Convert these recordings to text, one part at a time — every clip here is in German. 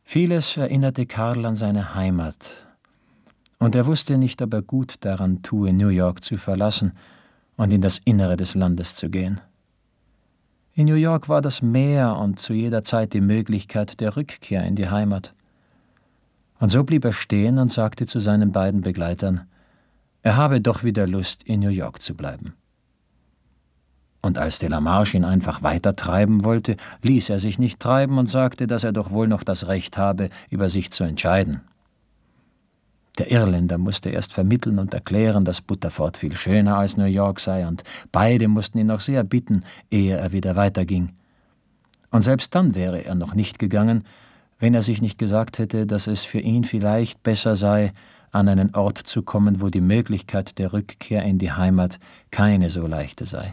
Vieles erinnerte Karl an seine Heimat, und er wusste nicht, ob er gut daran tue, New York zu verlassen und in das Innere des Landes zu gehen. In New York war das Meer und zu jeder Zeit die Möglichkeit der Rückkehr in die Heimat. Und so blieb er stehen und sagte zu seinen beiden Begleitern, er habe doch wieder Lust, in New York zu bleiben. Und als de la Marche ihn einfach weitertreiben wollte, ließ er sich nicht treiben und sagte, dass er doch wohl noch das Recht habe, über sich zu entscheiden. Der Irländer musste erst vermitteln und erklären, dass Butterford viel schöner als New York sei, und beide mussten ihn noch sehr bitten, ehe er wieder weiterging. Und selbst dann wäre er noch nicht gegangen, wenn er sich nicht gesagt hätte, dass es für ihn vielleicht besser sei, an einen Ort zu kommen, wo die Möglichkeit der Rückkehr in die Heimat keine so leichte sei.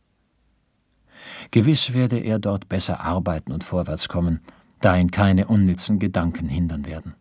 Gewiss werde er dort besser arbeiten und vorwärts kommen, da ihn keine unnützen Gedanken hindern werden.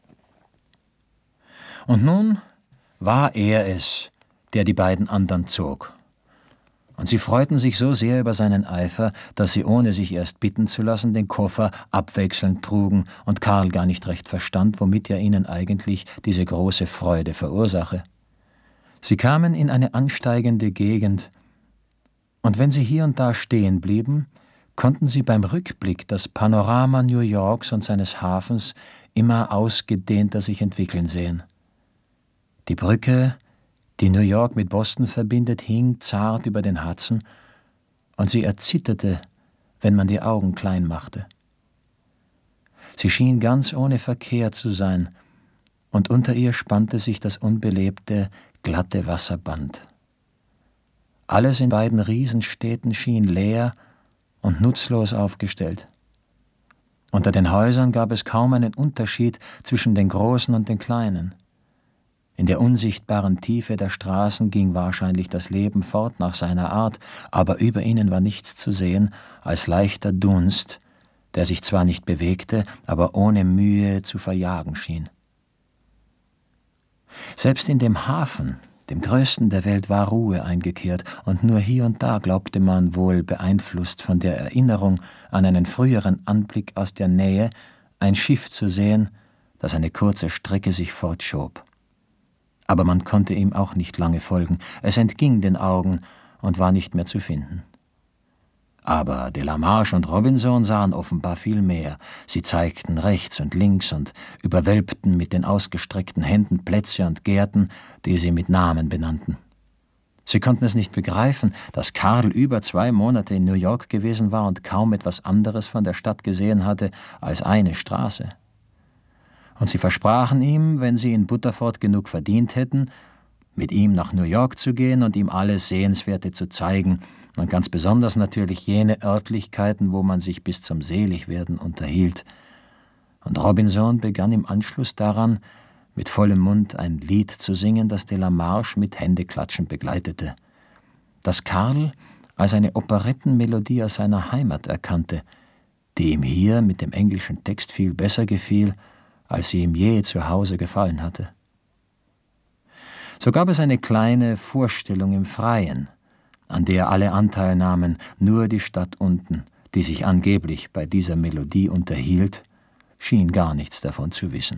Und nun war er es, der die beiden anderen zog. Und sie freuten sich so sehr über seinen Eifer, dass sie, ohne sich erst bitten zu lassen, den Koffer abwechselnd trugen und Karl gar nicht recht verstand, womit er ihnen eigentlich diese große Freude verursache. Sie kamen in eine ansteigende Gegend, und wenn sie hier und da stehen blieben, konnten sie beim Rückblick das Panorama New Yorks und seines Hafens immer ausgedehnter sich entwickeln sehen. Die Brücke, die New York mit Boston verbindet, hing zart über den Hudson, und sie erzitterte, wenn man die Augen klein machte. Sie schien ganz ohne Verkehr zu sein, und unter ihr spannte sich das unbelebte, glatte Wasserband. Alles in beiden Riesenstädten schien leer und nutzlos aufgestellt. Unter den Häusern gab es kaum einen Unterschied zwischen den großen und den kleinen. In der unsichtbaren Tiefe der Straßen ging wahrscheinlich das Leben fort nach seiner Art, aber über ihnen war nichts zu sehen als leichter Dunst, der sich zwar nicht bewegte, aber ohne Mühe zu verjagen schien. Selbst in dem Hafen, dem größten der Welt, war Ruhe eingekehrt, und nur hier und da glaubte man, wohl beeinflusst von der Erinnerung an einen früheren Anblick aus der Nähe, ein Schiff zu sehen, das eine kurze Strecke sich fortschob. Aber man konnte ihm auch nicht lange folgen, es entging den Augen und war nicht mehr zu finden. Aber de la Marche und Robinson sahen offenbar viel mehr. Sie zeigten rechts und links und überwölbten mit den ausgestreckten Händen Plätze und Gärten, die sie mit Namen benannten. Sie konnten es nicht begreifen, dass Karl über 2 Monate in New York gewesen war und kaum etwas anderes von der Stadt gesehen hatte als eine Straße. Und sie versprachen ihm, wenn sie in Butterford genug verdient hätten, mit ihm nach New York zu gehen und ihm alles Sehenswerte zu zeigen, und ganz besonders natürlich jene Örtlichkeiten, wo man sich bis zum Seligwerden unterhielt. Und Robinson begann im Anschluss daran, mit vollem Mund ein Lied zu singen, das de la Marche mit Händeklatschen begleitete, das Karl als eine Operettenmelodie aus seiner Heimat erkannte, die ihm hier mit dem englischen Text viel besser gefiel, als sie ihm je zu Hause gefallen hatte. So gab es eine kleine Vorstellung im Freien, an der alle Anteil nahmen, nur die Stadt unten, die sich angeblich bei dieser Melodie unterhielt, schien gar nichts davon zu wissen.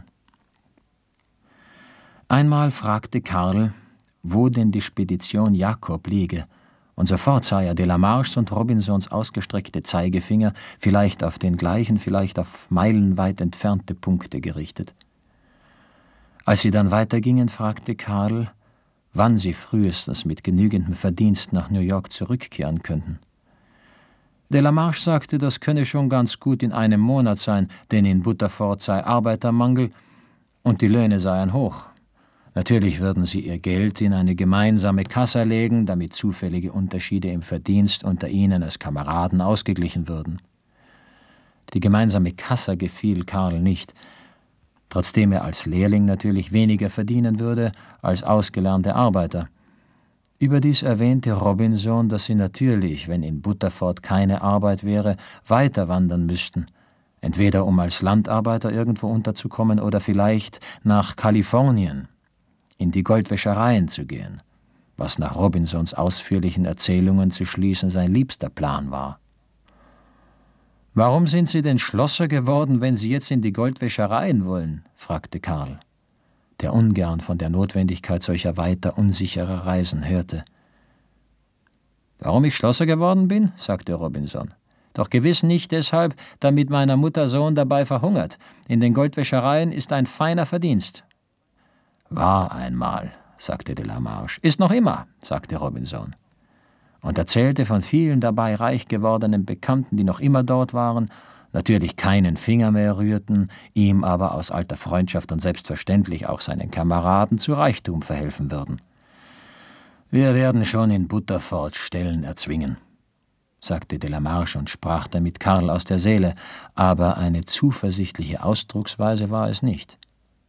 Einmal fragte Karl, wo denn die Spedition Jakob liege, und sofort sah er de la Marches und Robinsons ausgestreckte Zeigefinger, vielleicht auf den gleichen, vielleicht auf meilenweit entfernte Punkte gerichtet. Als sie dann weitergingen, fragte Karl, wann sie frühestens mit genügendem Verdienst nach New York zurückkehren könnten. De la Marche sagte, das könne schon ganz gut in einem Monat sein, denn in Butterford sei Arbeitermangel und die Löhne seien hoch. Natürlich würden sie ihr Geld in eine gemeinsame Kasse legen, damit zufällige Unterschiede im Verdienst unter ihnen als Kameraden ausgeglichen würden. Die gemeinsame Kasse gefiel Karl nicht, trotzdem er als Lehrling natürlich weniger verdienen würde als ausgelernte Arbeiter. Überdies erwähnte Robinson, dass sie natürlich, wenn in Butterford keine Arbeit wäre, weiter wandern müssten, entweder um als Landarbeiter irgendwo unterzukommen oder vielleicht nach Kalifornien, in die Goldwäschereien zu gehen, was nach Robinsons ausführlichen Erzählungen zu schließen sein liebster Plan war. »Warum sind Sie denn Schlosser geworden, wenn Sie jetzt in die Goldwäschereien wollen?« fragte Karl, der ungern von der Notwendigkeit solcher weiter unsicherer Reisen hörte. »Warum ich Schlosser geworden bin?« sagte Robinson. »Doch gewiss nicht deshalb, damit meiner Mutter Sohn dabei verhungert. In den Goldwäschereien ist ein feiner Verdienst.« »War einmal«, sagte de la Marche. »Ist noch immer«, sagte Robinson. Und erzählte von vielen dabei reich gewordenen Bekannten, die noch immer dort waren, natürlich keinen Finger mehr rührten, ihm aber aus alter Freundschaft und selbstverständlich auch seinen Kameraden zu Reichtum verhelfen würden. »Wir werden schon in Butterford Stellen erzwingen«, sagte de la Marche und sprach damit Karl aus der Seele, aber eine zuversichtliche Ausdrucksweise war es nicht.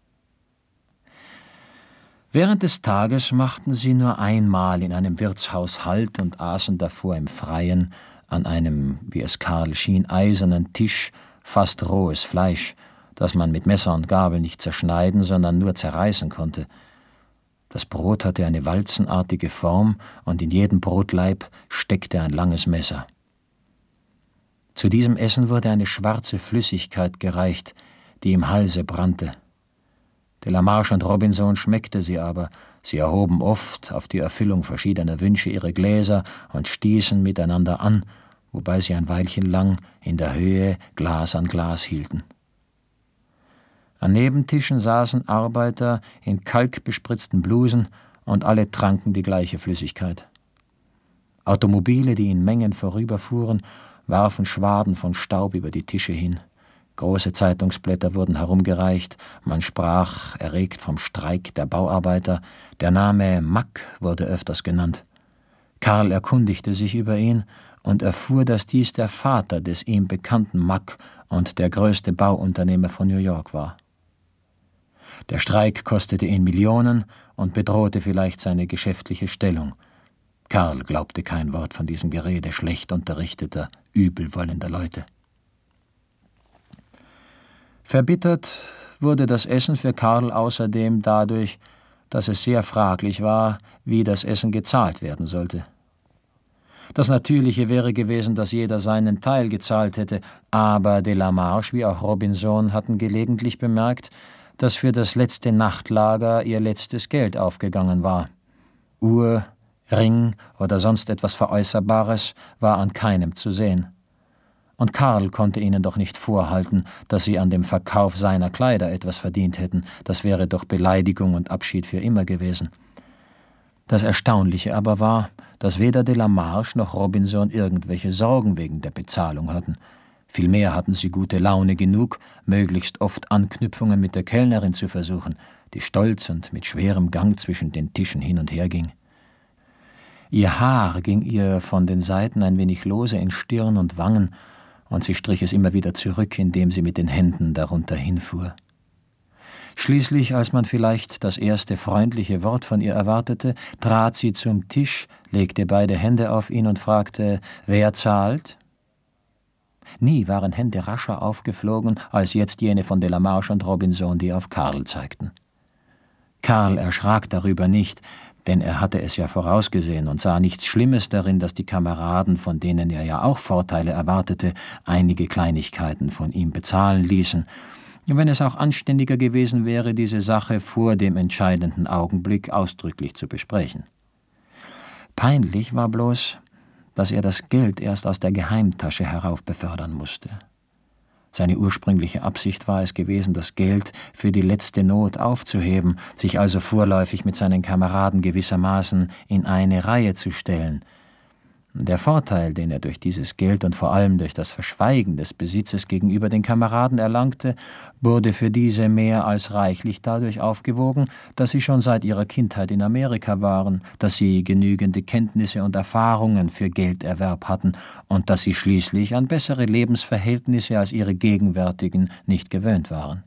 Während des Tages machten sie nur einmal in einem Wirtshaus Halt und aßen davor im Freien an einem, wie es Karl schien, eisernen Tisch fast rohes Fleisch, das man mit Messer und Gabel nicht zerschneiden, sondern nur zerreißen konnte. Das Brot hatte eine walzenartige Form, und in jedem Brotlaib steckte ein langes Messer. Zu diesem Essen wurde eine schwarze Flüssigkeit gereicht, die im Halse brannte. De la Marche und Robinson schmeckte sie aber. Sie erhoben oft auf die Erfüllung verschiedener Wünsche ihre Gläser und stießen miteinander an, wobei sie ein Weilchen lang in der Höhe Glas an Glas hielten. An Nebentischen saßen Arbeiter in kalkbespritzten Blusen, und alle tranken die gleiche Flüssigkeit. Automobile, die in Mengen vorüberfuhren, warfen Schwaden von Staub über die Tische hin. Große Zeitungsblätter wurden herumgereicht, man sprach erregt vom Streik der Bauarbeiter, der Name Mack wurde öfters genannt. Karl erkundigte sich über ihn und erfuhr, dass dies der Vater des ihm bekannten Mack und der größte Bauunternehmer von New York war. Der Streik kostete ihn Millionen und bedrohte vielleicht seine geschäftliche Stellung. Karl glaubte kein Wort von diesem Gerede schlecht unterrichteter, übelwollender Leute. Verbittert wurde das Essen für Karl außerdem dadurch, dass es sehr fraglich war, wie das Essen gezahlt werden sollte. Das Natürliche wäre gewesen, dass jeder seinen Teil gezahlt hätte, aber de la Marche wie auch Robinson hatten gelegentlich bemerkt, dass für das letzte Nachtlager ihr letztes Geld aufgegangen war. Uhr, Ring oder sonst etwas Veräußerbares war an keinem zu sehen. Und Karl konnte ihnen doch nicht vorhalten, dass sie an dem Verkauf seiner Kleider etwas verdient hätten. Das wäre doch Beleidigung und Abschied für immer gewesen. Das Erstaunliche aber war, dass weder de la Marche noch Robinson irgendwelche Sorgen wegen der Bezahlung hatten. Vielmehr hatten sie gute Laune genug, möglichst oft Anknüpfungen mit der Kellnerin zu versuchen, die stolz und mit schwerem Gang zwischen den Tischen hin und her ging. Ihr Haar ging ihr von den Seiten ein wenig lose in Stirn und Wangen, und sie strich es immer wieder zurück, indem sie mit den Händen darunter hinfuhr. Schließlich, als man vielleicht das erste freundliche Wort von ihr erwartete, trat sie zum Tisch, legte beide Hände auf ihn und fragte, »Wer zahlt?« Nie waren Hände rascher aufgeflogen, als jetzt jene von de la Marche und Robinson, die auf Karl zeigten. Karl erschrak darüber nicht, denn er hatte es ja vorausgesehen und sah nichts Schlimmes darin, dass die Kameraden, von denen er ja auch Vorteile erwartete, einige Kleinigkeiten von ihm bezahlen ließen, wenn es auch anständiger gewesen wäre, diese Sache vor dem entscheidenden Augenblick ausdrücklich zu besprechen. Peinlich war bloß, dass er das Geld erst aus der Geheimtasche heraufbefördern musste. Seine ursprüngliche Absicht war es gewesen, das Geld für die letzte Not aufzuheben, sich also vorläufig mit seinen Kameraden gewissermaßen in eine Reihe zu stellen. Der Vorteil, den er durch dieses Geld und vor allem durch das Verschweigen des Besitzes gegenüber den Kameraden erlangte, wurde für diese mehr als reichlich dadurch aufgewogen, dass sie schon seit ihrer Kindheit in Amerika waren, dass sie genügende Kenntnisse und Erfahrungen für Gelderwerb hatten und dass sie schließlich an bessere Lebensverhältnisse als ihre gegenwärtigen nicht gewöhnt waren.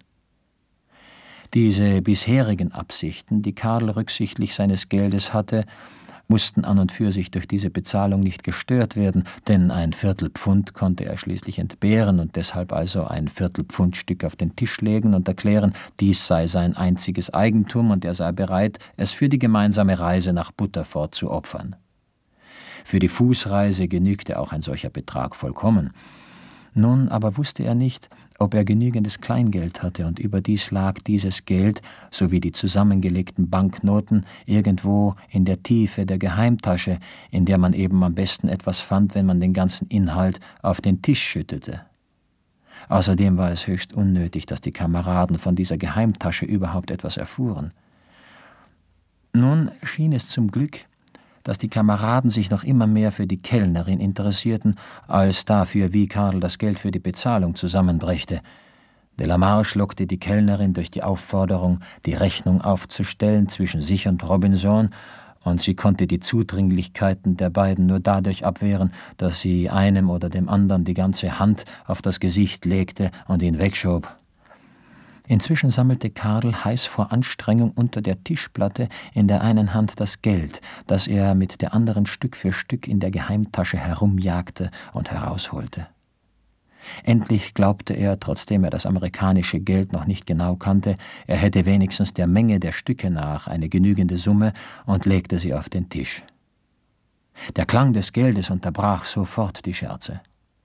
Diese bisherigen Absichten, die Karl rücksichtlich seines Geldes hatte, mussten an und für sich durch diese Bezahlung nicht gestört werden, denn ein Viertelpfund konnte er schließlich entbehren und deshalb also ein Viertelpfundstück auf den Tisch legen und erklären, dies sei sein einziges Eigentum und er sei bereit, es für die gemeinsame Reise nach Butterford zu opfern. Für die Fußreise genügte auch ein solcher Betrag vollkommen. Nun aber wusste er nicht, ob er genügendes Kleingeld hatte, und überdies lag dieses Geld, sowie die zusammengelegten Banknoten, irgendwo in der Tiefe der Geheimtasche, in der man eben am besten etwas fand, wenn man den ganzen Inhalt auf den Tisch schüttete. Außerdem war es höchst unnötig, dass die Kameraden von dieser Geheimtasche überhaupt etwas erfuhren. Nun schien es zum Glück, dass die Kameraden sich noch immer mehr für die Kellnerin interessierten, als dafür, wie Karl das Geld für die Bezahlung zusammenbrächte. De la Marche lockte die Kellnerin durch die Aufforderung, die Rechnung aufzustellen zwischen sich und Robinson, und sie konnte die Zudringlichkeiten der beiden nur dadurch abwehren, dass sie einem oder dem anderen die ganze Hand auf das Gesicht legte und ihn wegschob. Inzwischen sammelte Karl heiß vor Anstrengung unter der Tischplatte in der einen Hand das Geld, das er mit der anderen Stück für Stück in der Geheimtasche herumjagte und herausholte. Endlich glaubte er, trotzdem er das amerikanische Geld noch nicht genau kannte, er hätte wenigstens der Menge der Stücke nach eine genügende Summe, und legte sie auf den Tisch. Der Klang des Geldes unterbrach sofort die Scherze.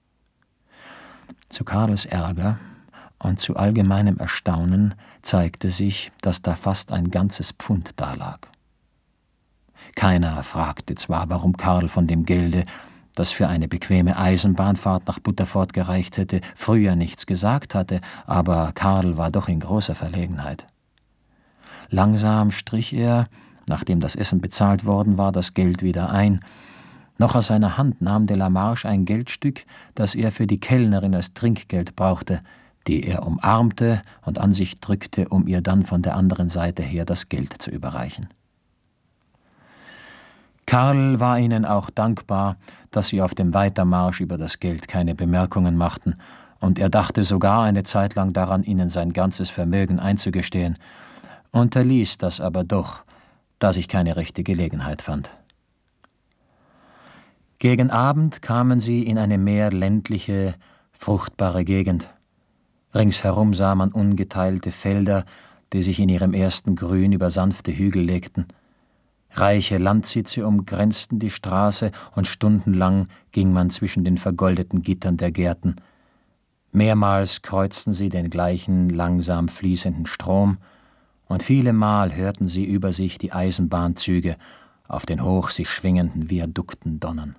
Zu Karls Ärger und zu allgemeinem Erstaunen zeigte sich, dass da fast ein ganzes Pfund dalag. Keiner fragte zwar, warum Karl von dem Gelde, das für eine bequeme Eisenbahnfahrt nach Butterford gereicht hätte, früher nichts gesagt hatte, aber Karl war doch in großer Verlegenheit. Langsam strich er, nachdem das Essen bezahlt worden war, das Geld wieder ein. Noch aus seiner Hand nahm de la Marche ein Geldstück, das er für die Kellnerin als Trinkgeld brauchte, die er umarmte und an sich drückte, um ihr dann von der anderen Seite her das Geld zu überreichen. Karl war ihnen auch dankbar, dass sie auf dem Weitermarsch über das Geld keine Bemerkungen machten, und er dachte sogar eine Zeit lang daran, ihnen sein ganzes Vermögen einzugestehen, unterließ das aber doch, da sich keine rechte Gelegenheit fand. Gegen Abend kamen sie in eine mehr ländliche, fruchtbare Gegend. Ringsherum sah man ungeteilte Felder, die sich in ihrem ersten Grün über sanfte Hügel legten. Reiche Landsitze umgrenzten die Straße, und stundenlang ging man zwischen den vergoldeten Gittern der Gärten. Mehrmals kreuzten sie den gleichen langsam fließenden Strom, und viele Mal hörten sie über sich die Eisenbahnzüge auf den hoch sich schwingenden Viadukten donnern.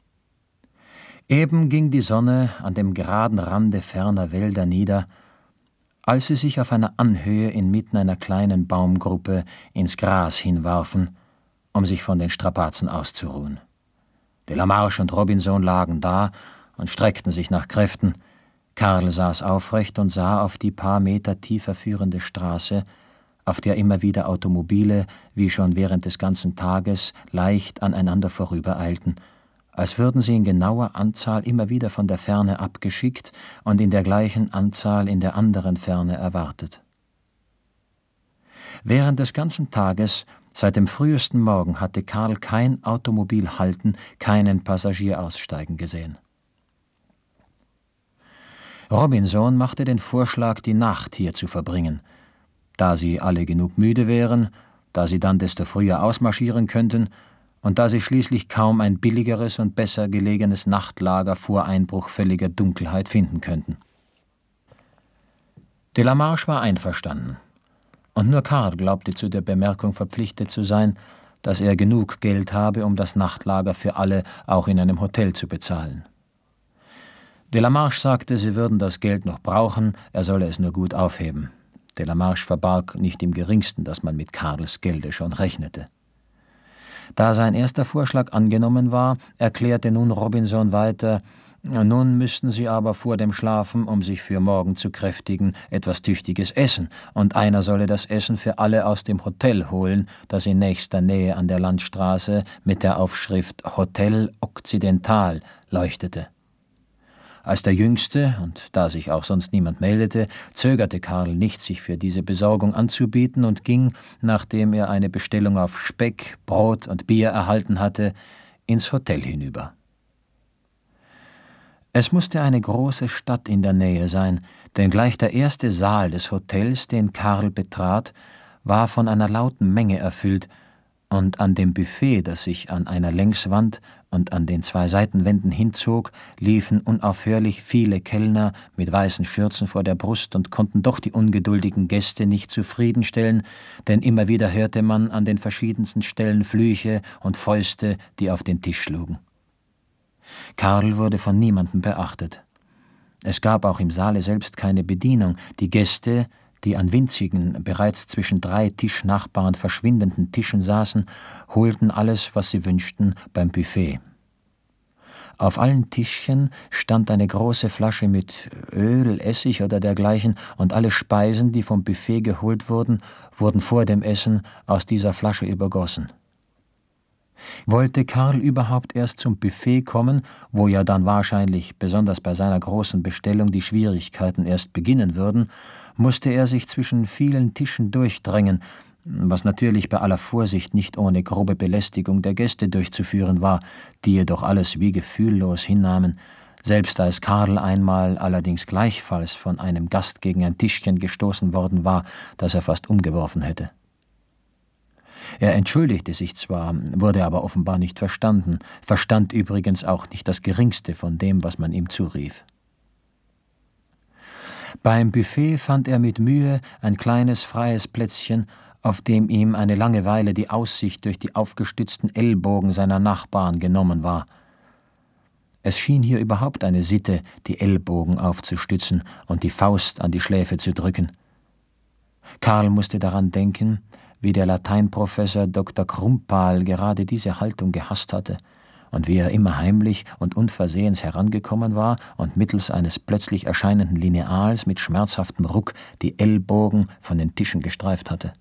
Eben ging die Sonne an dem geraden Rande ferner Wälder nieder, als sie sich auf einer Anhöhe inmitten einer kleinen Baumgruppe ins Gras hinwarfen, um sich von den Strapazen auszuruhen. De la Marche und Robinson lagen da und streckten sich nach Kräften. Karl saß aufrecht und sah auf die paar Meter tiefer führende Straße, auf der immer wieder Automobile, wie schon während des ganzen Tages, leicht aneinander vorübereilten, als würden sie in genauer Anzahl immer wieder von der Ferne abgeschickt und in der gleichen Anzahl in der anderen Ferne erwartet. Während des ganzen Tages, seit dem frühesten Morgen, hatte Karl kein Automobil halten, keinen Passagier aussteigen gesehen. Robinson machte den Vorschlag, die Nacht hier zu verbringen, da sie alle genug müde wären, da sie dann desto früher ausmarschieren könnten und da sie schließlich kaum ein billigeres und besser gelegenes Nachtlager vor Einbruch völliger Dunkelheit finden könnten. De la Marche war einverstanden, und nur Karl glaubte zu der Bemerkung verpflichtet zu sein, dass er genug Geld habe, um das Nachtlager für alle auch in einem Hotel zu bezahlen. De la Marche sagte, sie würden das Geld noch brauchen, er solle es nur gut aufheben. De la Marche verbarg nicht im Geringsten, dass man mit Karls Gelde schon rechnete. Da sein erster Vorschlag angenommen war, erklärte nun Robinson weiter, nun müssten sie aber vor dem Schlafen, um sich für morgen zu kräftigen, etwas Tüchtiges essen, und einer solle das Essen für alle aus dem Hotel holen, das in nächster Nähe an der Landstraße mit der Aufschrift Hotel Occidental leuchtete. Als der Jüngste, und da sich auch sonst niemand meldete, zögerte Karl nicht, sich für diese Besorgung anzubieten, und ging, nachdem er eine Bestellung auf Speck, Brot und Bier erhalten hatte, ins Hotel hinüber. Es musste eine große Stadt in der Nähe sein, denn gleich der erste Saal des Hotels, den Karl betrat, war von einer lauten Menge erfüllt, und an dem Buffet, das sich an einer Längswand und an den 2 Seitenwänden hinzog, liefen unaufhörlich viele Kellner mit weißen Schürzen vor der Brust und konnten doch die ungeduldigen Gäste nicht zufriedenstellen, denn immer wieder hörte man an den verschiedensten Stellen Flüche und Fäuste, die auf den Tisch schlugen. Karl wurde von niemandem beachtet. Es gab auch im Saale selbst keine Bedienung. Die Gäste, die an winzigen, bereits zwischen 3 Tischnachbarn verschwindenden Tischen saßen, holten alles, was sie wünschten, beim Buffet. Auf allen Tischchen stand eine große Flasche mit Öl, Essig oder dergleichen, und alle Speisen, die vom Buffet geholt wurden, wurden vor dem Essen aus dieser Flasche übergossen. Wollte Karl überhaupt erst zum Buffet kommen, wo ja dann wahrscheinlich, besonders bei seiner großen Bestellung, die Schwierigkeiten erst beginnen würden, musste er sich zwischen vielen Tischen durchdrängen, was natürlich bei aller Vorsicht nicht ohne grobe Belästigung der Gäste durchzuführen war, die jedoch alles wie gefühllos hinnahmen, selbst als Karl einmal allerdings gleichfalls von einem Gast gegen ein Tischchen gestoßen worden war, das er fast umgeworfen hätte. Er entschuldigte sich zwar, wurde aber offenbar nicht verstanden, verstand übrigens auch nicht das Geringste von dem, was man ihm zurief. Beim Buffet fand er mit Mühe ein kleines freies Plätzchen, auf dem ihm eine lange Weile die Aussicht durch die aufgestützten Ellbogen seiner Nachbarn genommen war. Es schien hier überhaupt eine Sitte, die Ellbogen aufzustützen und die Faust an die Schläfe zu drücken. Karl musste daran denken, wie der Lateinprofessor Dr. Krumpal gerade diese Haltung gehasst hatte und wie er immer heimlich und unversehens herangekommen war und mittels eines plötzlich erscheinenden Lineals mit schmerzhaftem Ruck die Ellbogen von den Tischen gestreift hatte.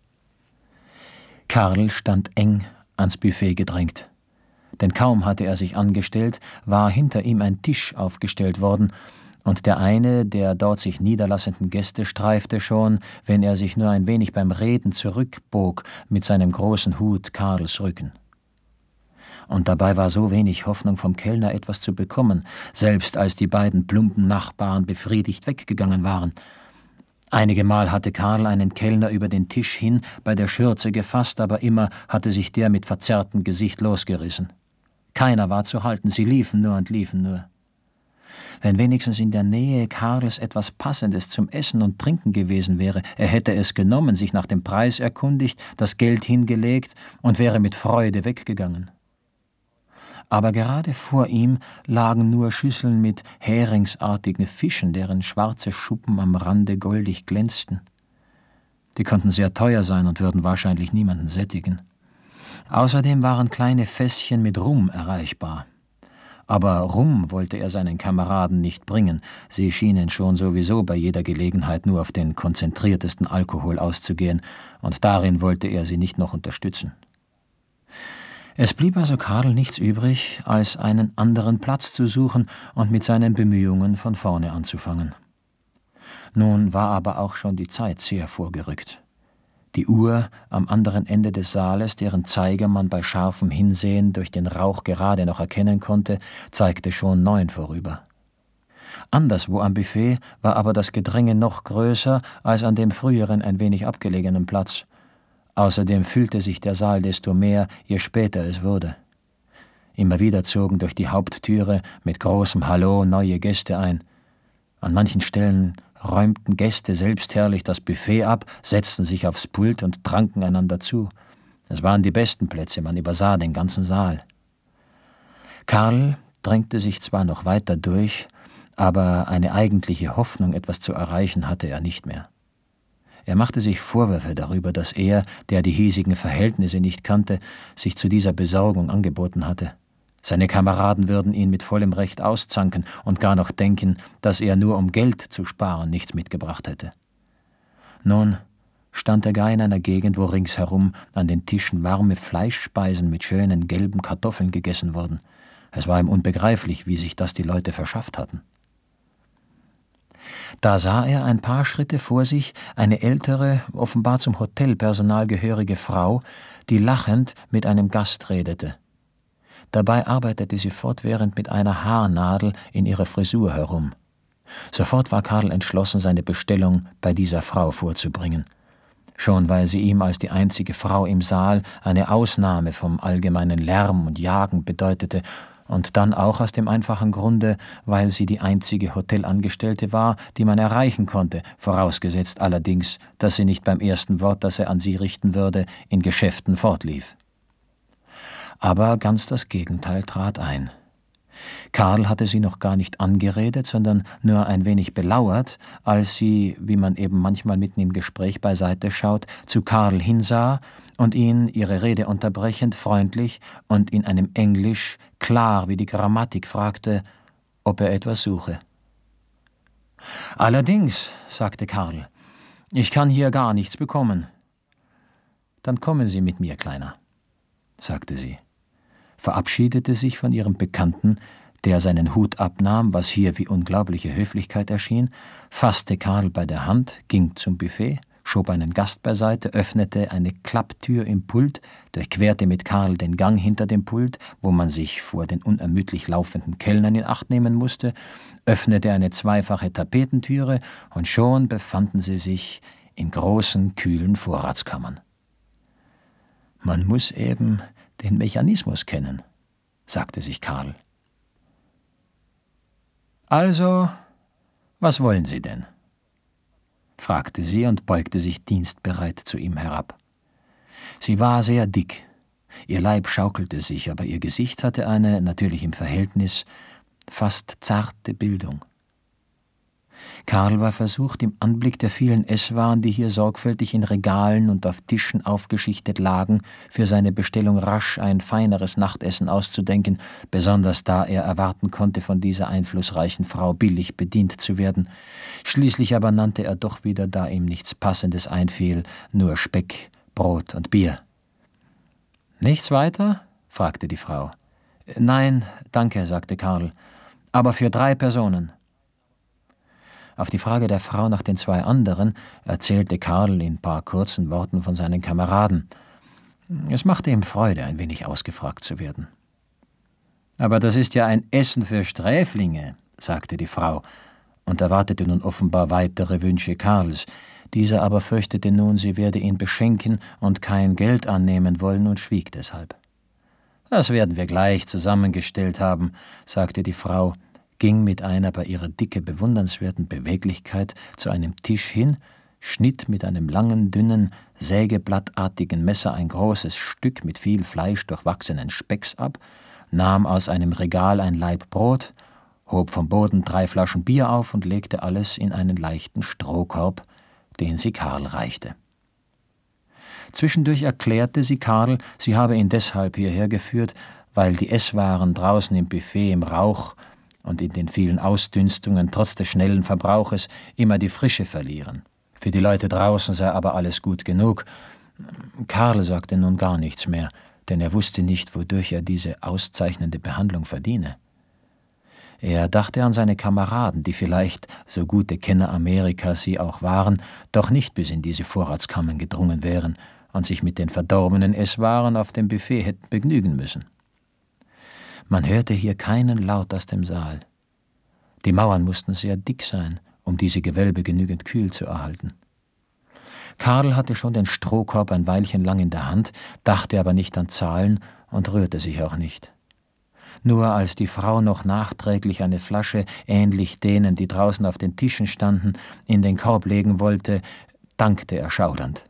Karl stand eng ans Buffet gedrängt, denn kaum hatte er sich angestellt, war hinter ihm ein Tisch aufgestellt worden, und der eine der dort sich niederlassenden Gäste streifte schon, wenn er sich nur ein wenig beim Reden zurückbog, mit seinem großen Hut Karls Rücken. Und dabei war so wenig Hoffnung vom Kellner etwas zu bekommen, selbst als die beiden plumpen Nachbarn befriedigt weggegangen waren. Einige Mal hatte Karl einen Kellner über den Tisch hin bei der Schürze gefasst, aber immer hatte sich der mit verzerrtem Gesicht losgerissen. Keiner war zu halten, sie liefen nur und liefen nur. Wenn wenigstens in der Nähe Karls etwas Passendes zum Essen und Trinken gewesen wäre, er hätte es genommen, sich nach dem Preis erkundigt, das Geld hingelegt und wäre mit Freude weggegangen. Aber gerade vor ihm lagen nur Schüsseln mit heringsartigen Fischen, deren schwarze Schuppen am Rande goldig glänzten. Die konnten sehr teuer sein und würden wahrscheinlich niemanden sättigen. Außerdem waren kleine Fässchen mit Rum erreichbar. Aber Rum wollte er seinen Kameraden nicht bringen, sie schienen schon sowieso bei jeder Gelegenheit nur auf den konzentriertesten Alkohol auszugehen, und darin wollte er sie nicht noch unterstützen. Es blieb also Karl nichts übrig, als einen anderen Platz zu suchen und mit seinen Bemühungen von vorne anzufangen. Nun war aber auch schon die Zeit sehr vorgerückt. Die Uhr am anderen Ende des Saales, deren Zeiger man bei scharfem Hinsehen durch den Rauch gerade noch erkennen konnte, zeigte schon 9 vorüber. Anderswo am Buffet war aber das Gedränge noch größer als an dem früheren ein wenig abgelegenen Platz. Außerdem füllte sich der Saal desto mehr, je später es wurde. Immer wieder zogen durch die Haupttüre mit großem Hallo neue Gäste ein. An manchen Stellen räumten Gäste selbstherrlich das Buffet ab, setzten sich aufs Pult und tranken einander zu. Es waren die besten Plätze, man übersah den ganzen Saal. Karl drängte sich zwar noch weiter durch, aber eine eigentliche Hoffnung, etwas zu erreichen, hatte er nicht mehr. Er machte sich Vorwürfe darüber, dass er, der die hiesigen Verhältnisse nicht kannte, sich zu dieser Besorgung angeboten hatte. Seine Kameraden würden ihn mit vollem Recht auszanken und gar noch denken, dass er nur um Geld zu sparen nichts mitgebracht hätte. Nun stand er gar in einer Gegend, wo ringsherum an den Tischen warme Fleischspeisen mit schönen gelben Kartoffeln gegessen wurden. Es war ihm unbegreiflich, wie sich das die Leute verschafft hatten. Da sah er ein paar Schritte vor sich eine ältere, offenbar zum Hotelpersonal gehörige Frau, die lachend mit einem Gast redete. Dabei arbeitete sie fortwährend mit einer Haarnadel in ihrer Frisur herum. Sofort war Karl entschlossen, seine Bestellung bei dieser Frau vorzubringen. schon weil sie ihm als die einzige Frau im Saal eine Ausnahme vom allgemeinen Lärm und Jagen bedeutete, und dann auch aus dem einfachen Grunde, weil sie die einzige Hotelangestellte war, die man erreichen konnte, vorausgesetzt allerdings, dass sie nicht beim ersten Wort, das er an sie richten würde, in Geschäften fortlief. Aber ganz das Gegenteil trat ein. Karl hatte sie noch gar nicht angeredet, sondern nur ein wenig belauert, als sie, wie man eben manchmal mitten im Gespräch beiseite schaut, zu Karl hinsah und ihn, ihre Rede unterbrechend, freundlich und in einem Englisch klar wie die Grammatik fragte, ob er etwas suche. »Allerdings«, sagte Karl, »ich kann hier gar nichts bekommen.« »Dann kommen Sie mit mir, Kleiner«, sagte sie, verabschiedete sich von ihrem Bekannten, der seinen Hut abnahm, was hier wie unglaubliche Höflichkeit erschien, fasste Karl bei der Hand, ging zum Buffet, schob einen Gast beiseite, öffnete eine Klapptür im Pult, durchquerte mit Karl den Gang hinter dem Pult, wo man sich vor den unermüdlich laufenden Kellnern in Acht nehmen musste, öffnete eine zweifache Tapetentüre, und schon befanden sie sich in großen, kühlen Vorratskammern. »Man muss eben den Mechanismus kennen«, sagte sich Karl. »Also, was wollen Sie denn?« fragte sie und beugte sich dienstbereit zu ihm herab. Sie war sehr dick, ihr Leib schaukelte sich, aber ihr Gesicht hatte eine, natürlich im Verhältnis, fast zarte Bildung. Karl war versucht, im Anblick der vielen Esswaren, die hier sorgfältig in Regalen und auf Tischen aufgeschichtet lagen, für seine Bestellung rasch ein feineres Nachtessen auszudenken, besonders da er erwarten konnte, von dieser einflussreichen Frau billig bedient zu werden. Schließlich aber nannte er doch wieder, da ihm nichts Passendes einfiel, nur Speck, Brot und Bier. »Nichts weiter?« fragte die Frau. »Nein, danke«, sagte Karl, »aber für 3 Personen.« Auf die Frage der Frau nach den 2 anderen erzählte Karl in paar kurzen Worten von seinen Kameraden. Es machte ihm Freude, ein wenig ausgefragt zu werden. »Aber das ist ja ein Essen für Sträflinge«, sagte die Frau und erwartete nun offenbar weitere Wünsche Karls. Dieser aber fürchtete nun, sie werde ihn beschenken und kein Geld annehmen wollen und schwieg deshalb. »Das werden wir gleich zusammengestellt haben«, sagte die Frau, ging mit einer bei ihrer Dicke bewundernswerten Beweglichkeit zu einem Tisch hin, schnitt mit einem langen, dünnen, sägeblattartigen Messer ein großes Stück mit viel Fleisch durchwachsenen Specks ab, nahm aus einem Regal ein Laib Brot, hob vom Boden 3 Flaschen Bier auf und legte alles in einen leichten Strohkorb, den sie Karl reichte. Zwischendurch erklärte sie Karl, sie habe ihn deshalb hierher geführt, weil die Esswaren draußen im Buffet im Rauch und in den vielen Ausdünstungen trotz des schnellen Verbrauches immer die Frische verlieren. Für die Leute draußen sei aber alles gut genug. Karl sagte nun gar nichts mehr, denn er wusste nicht, wodurch er diese auszeichnende Behandlung verdiene. Er dachte an seine Kameraden, die vielleicht, so gute Kenner Amerikas sie auch waren, doch nicht bis in diese Vorratskammern gedrungen wären und sich mit den verdorbenen Esswaren auf dem Buffet hätten begnügen müssen. Man hörte hier keinen Laut aus dem Saal. Die Mauern mussten sehr dick sein, um diese Gewölbe genügend kühl zu erhalten. Karl hatte schon den Strohkorb ein Weilchen lang in der Hand, dachte aber nicht an Zahlen und rührte sich auch nicht. Nur als die Frau noch nachträglich eine Flasche, ähnlich denen, die draußen auf den Tischen standen, in den Korb legen wollte, dankte er schaudernd.